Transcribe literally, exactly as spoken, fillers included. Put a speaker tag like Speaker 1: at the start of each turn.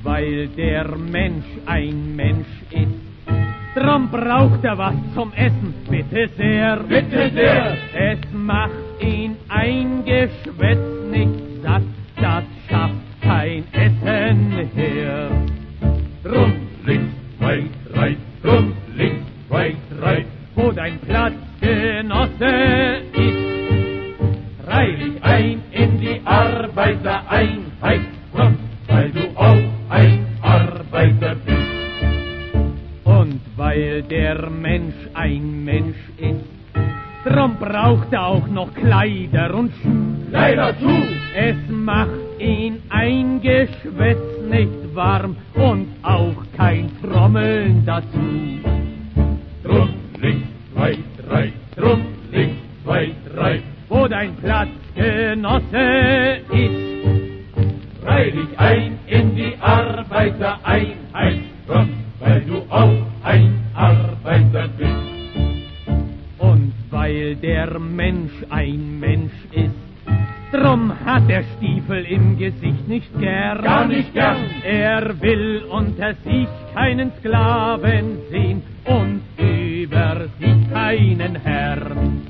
Speaker 1: weil der Mensch ein Mensch ist, drum braucht er was zum Essen, bitte sehr,
Speaker 2: bitte sehr.
Speaker 1: Es macht ihn ein Geschwätz nicht satt, das schafft kein Essen her.
Speaker 2: Drum links, zwei, drei, drum links, zwei, drei,
Speaker 1: wo dein Platzgenosse ist,
Speaker 2: freilich ein in die Arbeitereinheit, drum, weil du auch ein Arbeiter bist.
Speaker 1: Und weil der Mensch ein Mensch ist, drum braucht er auch noch Kleider und Schuh.
Speaker 2: Kleider zu!
Speaker 1: Es macht ihn ein Geschwätz nicht warm und auch kein Trommeln dazu.
Speaker 2: Drum links, zwei, drei, drum links, zwei, drei,
Speaker 1: wo dein Platzgenosse ist,
Speaker 2: freilich ein in die Arbeitereinheit, drum, weil du auch ein Arbeiter bist.
Speaker 1: Und weil der Mensch ein Mensch ist, drum hat der Stiefel im Gesicht nicht gern.
Speaker 2: Gar nicht gern.
Speaker 1: Er will unter sich keinen Sklaven sehen und über sich keinen Herrn.